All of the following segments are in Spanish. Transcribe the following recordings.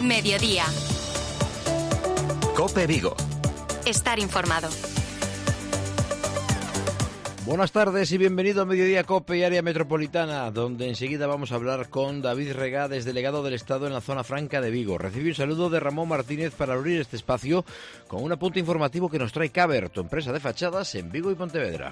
Mediodía. COPE Vigo. Estar informado. Buenas tardes y bienvenido a Mediodía COPE y Área Metropolitana, donde enseguida vamos a hablar con David Regades, delegado del Estado en la Zona Franca de Vigo. Recibe un saludo de Ramón Martínez para abrir este espacio con un apunte informativo que nos trae Caber, tu empresa de fachadas en Vigo y Pontevedra.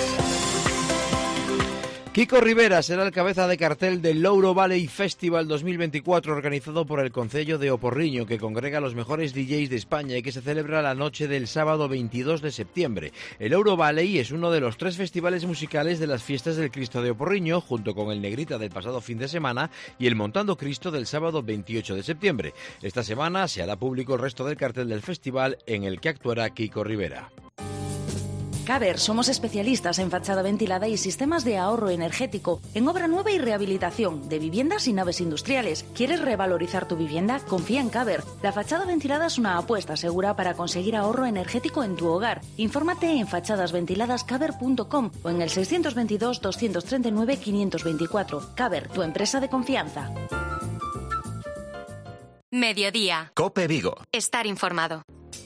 Kiko Rivera será el cabeza de cartel del Louro Valley Festival 2024 organizado por el Concello de Oporriño, que congrega a los mejores DJs de España y que se celebra la noche del sábado 22 de septiembre. El Louro Valley es uno de los 3 festivales musicales de las fiestas del Cristo de Oporriño, junto con el Negrita del pasado fin de semana y el Montando Cristo del sábado 28 de septiembre. Esta semana se hará público el resto del cartel del festival en el que actuará Kiko Rivera. Caber, somos especialistas en fachada ventilada y sistemas de ahorro energético, en obra nueva y rehabilitación de viviendas y naves industriales. ¿Quieres revalorizar tu vivienda? Confía en Caber. La fachada ventilada es una apuesta segura para conseguir ahorro energético en tu hogar. Infórmate en fachadasventiladascaber.com o en el 622 239 524. Caber, tu empresa de confianza. Mediodía. COPE Vigo. Estar informado.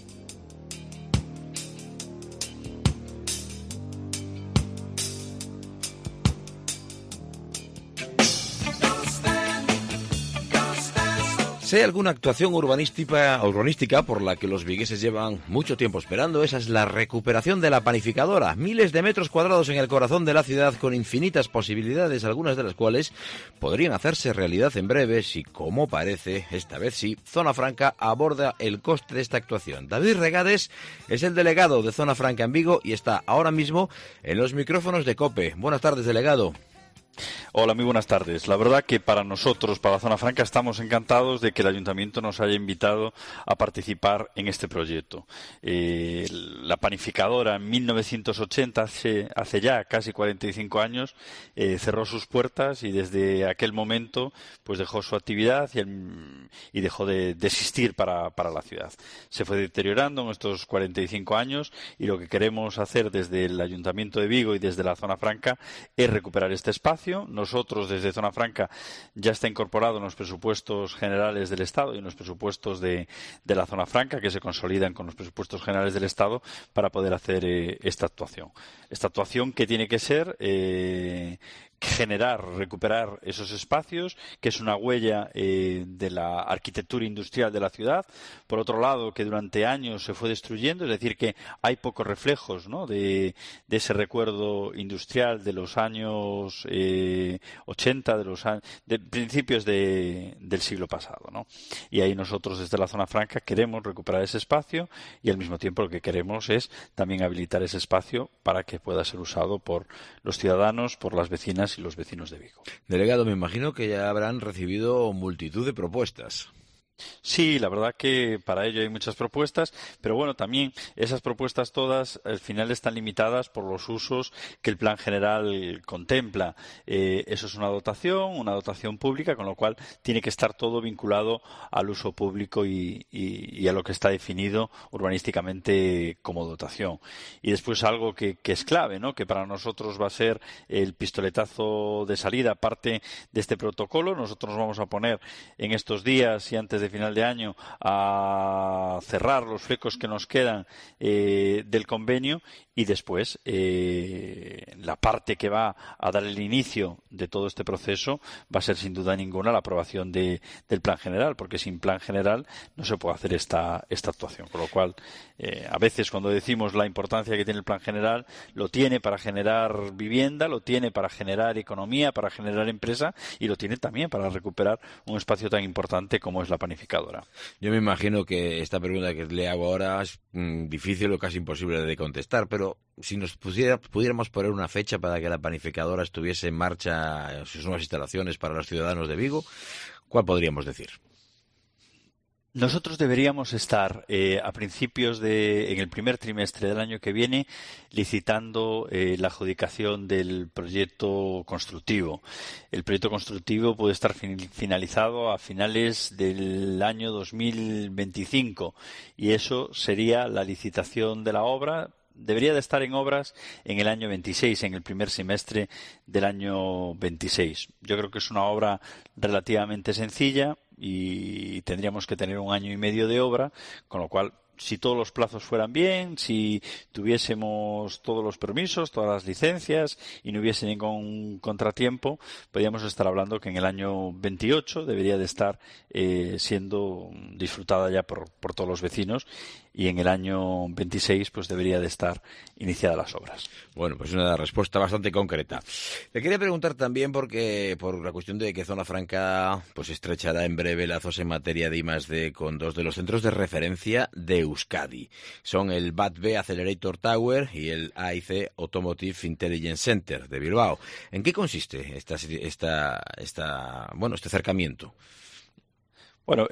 Si hay alguna actuación urbanística por la que los vigueses llevan mucho tiempo esperando, esa es la recuperación de la panificadora. Miles de metros cuadrados en el corazón de la ciudad con infinitas posibilidades, algunas de las cuales podrían hacerse realidad en breve si, como parece, esta vez sí, Zona Franca aborda el coste de esta actuación. David Regades es el delegado de Zona Franca en Vigo y está ahora mismo en los micrófonos de COPE. Buenas tardes, delegado. Hola, muy buenas tardes. La verdad que para nosotros, para la Zona Franca, estamos encantados de que el Ayuntamiento nos haya invitado a participar en este proyecto. La panificadora en 1980, hace ya casi 45 años, cerró sus puertas y desde aquel momento pues dejó su actividad y dejó de existir para la ciudad. Se fue deteriorando en estos 45 años y lo que queremos hacer desde el Ayuntamiento de Vigo y desde la Zona Franca es recuperar este espacio. Nosotros desde Zona Franca ya está incorporado en los presupuestos generales del Estado y en los presupuestos de la Zona Franca, que se consolidan con los presupuestos generales del Estado para poder hacer esta actuación. Esta actuación que tiene que ser recuperar esos espacios, que es una huella de la arquitectura industrial de la ciudad. Por otro lado, que durante años se fue destruyendo, es decir, que hay pocos reflejos, ¿no?, de ese recuerdo industrial de los años 80, de principios del siglo pasado, ¿no? Y ahí nosotros desde la Zona Franca queremos recuperar ese espacio y al mismo tiempo lo que queremos es también habilitar ese espacio para que pueda ser usado por los ciudadanos, por las vecinas y los vecinos de Vigo. Delegado, me imagino que ya habrán recibido multitud de propuestas. Sí, la verdad que para ello hay muchas propuestas, pero bueno, también esas propuestas todas al final están limitadas por los usos que el Plan General contempla. Eso es una dotación pública, con lo cual tiene que estar todo vinculado al uso público y a lo que está definido urbanísticamente como dotación. Y después algo que es clave, ¿no?, que para nosotros va a ser el pistoletazo de salida, parte de este protocolo. Nosotros nos vamos a poner en estos días y antes de final de año a cerrar los flecos que nos quedan del convenio y después la parte que va a dar el inicio de todo este proceso va a ser sin duda ninguna la aprobación del Plan General, porque sin Plan General no se puede hacer esta actuación. Con lo cual, a veces cuando decimos la importancia que tiene el Plan General, lo tiene para generar vivienda, lo tiene para generar economía, para generar empresa y lo tiene también para recuperar un espacio tan importante como es la panificadora. Yo me imagino que esta pregunta que le hago ahora es difícil o casi imposible de contestar, pero si nos pudiéramos poner una fecha para que la panificadora estuviese en marcha en sus nuevas instalaciones para los ciudadanos de Vigo, ¿cuál podríamos decir? Nosotros deberíamos estar en el primer trimestre del año que viene licitando la adjudicación del proyecto constructivo. El proyecto constructivo puede estar finalizado a finales del año 2025 y eso sería la licitación de la obra. Debería de estar en obras en el año 26, en el primer semestre del año 26. Yo creo que es una obra relativamente sencilla y tendríamos que tener 1 año y medio de obra, con lo cual, si todos los plazos fueran bien, si tuviésemos todos los permisos, todas las licencias y no hubiese ningún contratiempo, podríamos estar hablando que en el año 28 debería de estar siendo disfrutada ya por todos los vecinos, y en el año 26 pues debería de estar iniciadas las obras. Bueno, pues una respuesta bastante concreta. Le quería preguntar también porque por la cuestión de que Zona Franca pues estrechará en breve lazos en materia de I+D con 2 de los centros de referencia de Euskadi. Son el BATB Accelerator Tower y el AIC Automotive Intelligence Center de Bilbao. ¿En qué consiste este acercamiento? Bueno,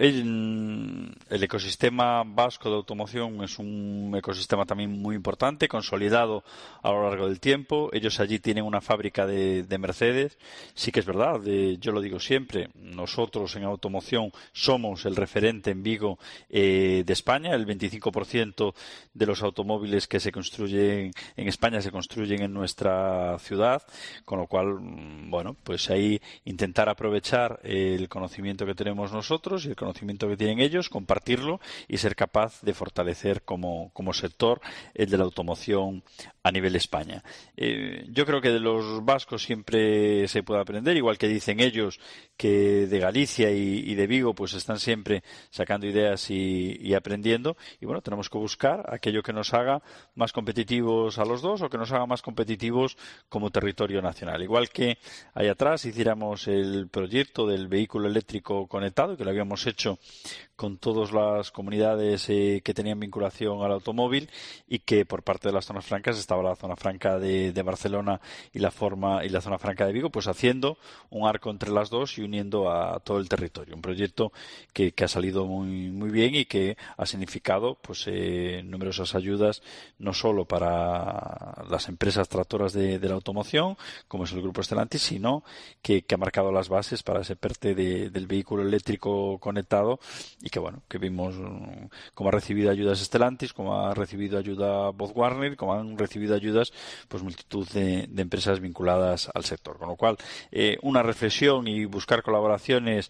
el ecosistema vasco de automoción es un ecosistema también muy importante, consolidado a lo largo del tiempo. Ellos allí tienen una fábrica de Mercedes. Sí que es verdad, yo lo digo siempre, nosotros en automoción somos el referente en Vigo de España. El 25% de los automóviles que se construyen en España se construyen en nuestra ciudad, con lo cual, bueno, pues ahí intentar aprovechar el conocimiento que tenemos nosotros y el conocimiento que tienen ellos, compartirlo y ser capaz de fortalecer como sector el de la automoción a nivel España. Yo creo que de los vascos siempre se puede aprender, igual que dicen ellos que de Galicia y de Vigo pues están siempre sacando ideas y aprendiendo, y bueno, tenemos que buscar aquello que nos haga más competitivos a los dos o que nos haga más competitivos como territorio nacional. Igual que ahí atrás hiciéramos el proyecto del vehículo eléctrico conectado, que lo habíamos hecho con todas las comunidades que tenían vinculación al automóvil, y que por parte de las zonas francas estaba la zona franca de Barcelona y la zona franca de Vigo, pues haciendo un arco entre las dos y uniendo a todo el territorio. Un proyecto que ha salido muy bien y que ha significado pues numerosas ayudas, no solo para las empresas tractoras de la automoción, como es el Grupo Stellantis, sino que ha marcado las bases para ese PERTE del vehículo eléctrico conectado, y que bueno, que vimos cómo ha recibido ayudas Stellantis, cómo ha recibido ayuda BorgWarner, cómo han recibido ayudas pues multitud de empresas vinculadas al sector. Con lo cual, una reflexión y buscar colaboraciones,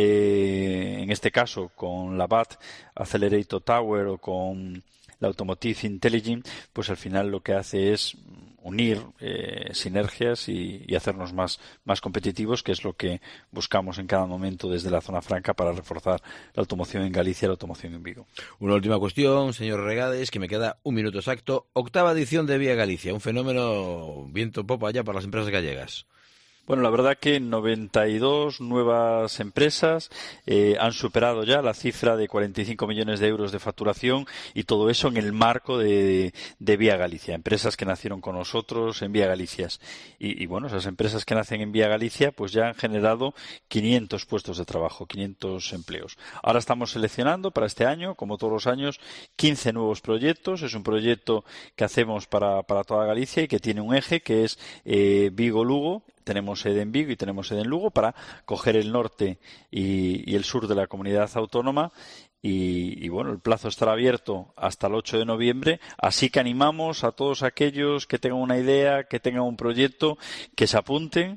en este caso con la BAT Accelerator Tower o con la Automotive Intelligence, pues al final lo que hace es unir sinergias y hacernos más competitivos, que es lo que buscamos en cada momento desde la zona franca para reforzar la automoción en Galicia y la automoción en Vigo. Una última cuestión, señor Regades, que me queda 1 minuto exacto. 8ª edición de Vía Galicia, un fenómeno viento popa allá para las empresas gallegas. Bueno, la verdad que 92 nuevas empresas han superado ya la cifra de 45 millones de euros de facturación, y todo eso en el marco de Vía Galicia. Empresas que nacieron con nosotros en Vía Galicia. Y bueno, esas empresas que nacen en Vía Galicia pues ya han generado 500 puestos de trabajo, 500 empleos. Ahora estamos seleccionando para este año, como todos los años, 15 nuevos proyectos. Es un proyecto que hacemos para toda Galicia y que tiene un eje que es Vigo-Lugo. Tenemos sede en Vigo y tenemos sede en Lugo para coger el norte y el sur de la comunidad autónoma. Y bueno, el plazo estará abierto hasta el 8 de noviembre, así que animamos a todos aquellos que tengan una idea, que tengan un proyecto, que se apunten.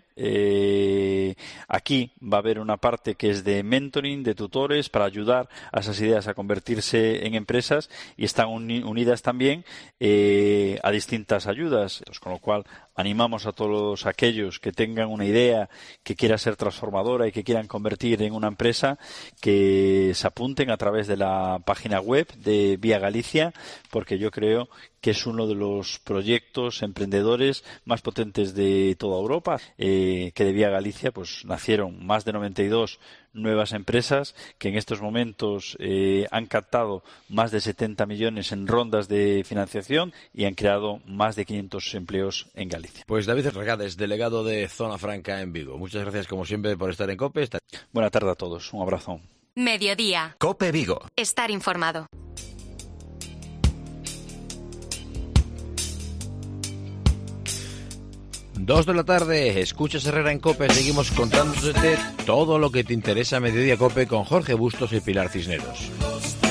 Aquí va a haber una parte que es de mentoring, de tutores, para ayudar a esas ideas a convertirse en empresas, y están unidas también a distintas ayudas, con lo cual animamos a todos aquellos que tengan una idea que quiera ser transformadora y que quieran convertir en una empresa, que se apunten a través de la página web de Vía Galicia, porque yo creo que es uno de los proyectos emprendedores más potentes de toda Europa, que de Vía Galicia pues nacieron más de 92 nuevas empresas que en estos momentos han captado más de 70 millones en rondas de financiación y han creado más de 500 empleos en Galicia. Pues David Regades, delegado de Zona Franca en Vigo. Muchas gracias como siempre por estar en COPE. Buenas tardes a todos, un abrazo. Mediodía. COPE Vigo. Estar informado. Dos de la tarde, escuchas Herrera en COPE, seguimos contándote todo lo que te interesa a Mediodía COPE con Jorge Bustos y Pilar Cisneros.